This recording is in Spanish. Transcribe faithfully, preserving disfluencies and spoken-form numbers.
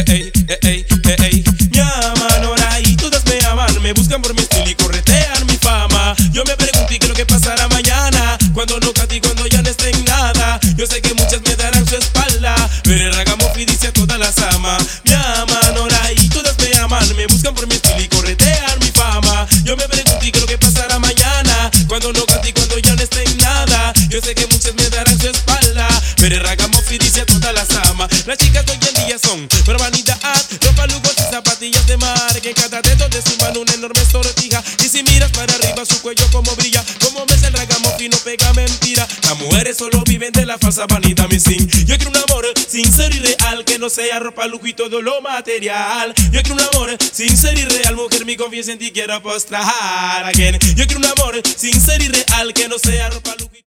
ey, ey, ey, ey, ey. Me aman ahora y todas me aman. Me buscan por mi estilo y corretean mi fama. Yo me pregunté qué es lo que pasará mañana, cuando no cante y cuando ya no esté en nada. Yo sé que muchas me darán su espalda, pero el ragamuffin dice a todas las ama. Me aman ahora y todas me aman. Me buscan por mi estilo y corretean mi fama. Yo me pregunté qué es lo que pasará mañana, cuando no cante y cuando ya no esté en nada. Yo sé que muchas me darán su espalda, pero el ragamuffin dice a todas las ama. Las chicas de hoy en día son por vanidad, ropa, lujos y zapatillas de mar, que en cada dedo de su mano una enorme sortija. Y si miras para arriba su cuello como brilla, como ves el ragamuffin no pega mentira. Las mujeres solo viven de la falsa vanidad, mi sin. Yo quiero un amor sincero y real, que no sea ropa, lujo y todo lo material. Yo quiero un amor sincero y real, mujer, mi confianza en ti quiero postrar again. Yo quiero un amor sincero y real, que no sea ropa, lujo y